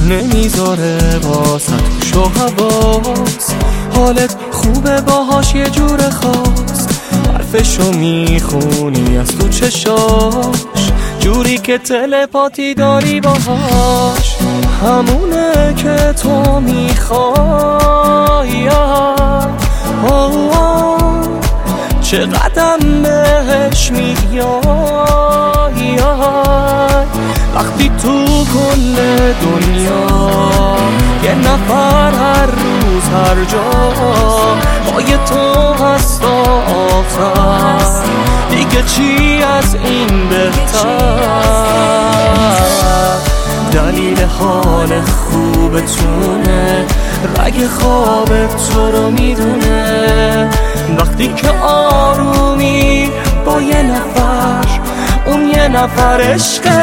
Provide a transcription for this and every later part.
نمیذاره واسه توش و حواس. حالت خوبه باهاش یه جور خاص، حرفشو میخونی از تو چشاش، جوری که تلپاتی داری باهاش. همونه که تو میخوای، چقدر بهش میای. وقتی تو کل دنیا یه نفر هر روز هر جا پای تو هست تا آخر، دیگه چی از این بهتر؟ دلیل حال خوبتونه، رگ خواب تو رو میدونه. وقتی که آرومی با یه نفر، اون یه نفر عشقه.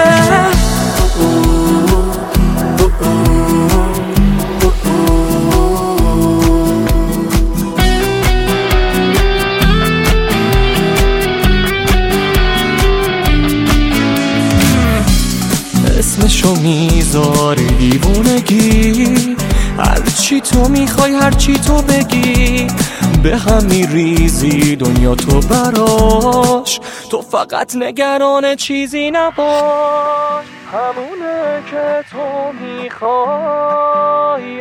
اسمشو میذاری دیوونگی، هرچی تو میخوای هرچی تو بگی، به هم میریزی دنیا تو براش. تو فقط نگران چیزی نباش، همونه که تو میخوای.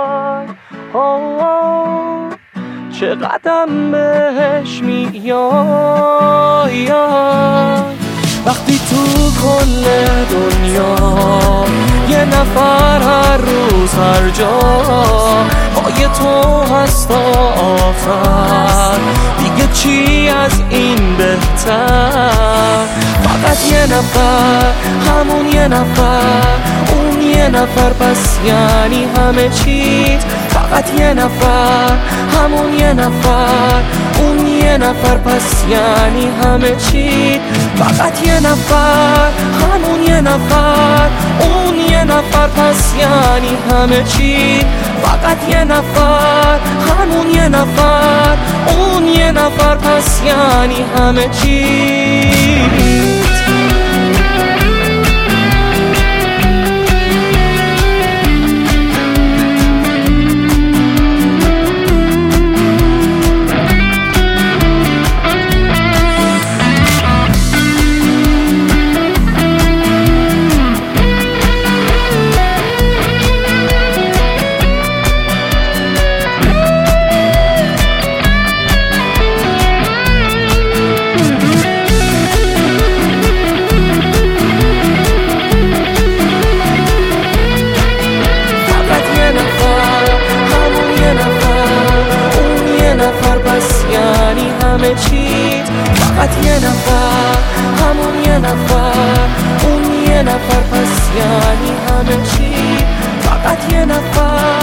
چقدر بهش میای. وقتی تو کل دنیا یه نفر هر روز هر جا پای تو هست تا آخر، دیگه چی از این بهتر؟ فقط یه نفر، همون یه نفر، اون یه نفر، پس یعنی همه چیت. فقط یه نفر، همون یه نفر، اون یه نفر، پس یعنی همه چیت. فقط یه نفر، همون یه نفر، اون یه نفر، پس یعنی همه چیت. فقط یه نفر، همون یه نفر، اون یه نفر، پس یعنی همه چیت. همه چیت. فقط یه نفر، همون یه نفر، اون یه نفر، پس یعنی همه چیت. فقط یه نفر.